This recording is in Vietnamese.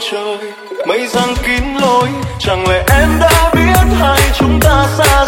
trời, mây giăng kín lối, chẳng lẽ em đã biết hai chúng ta xa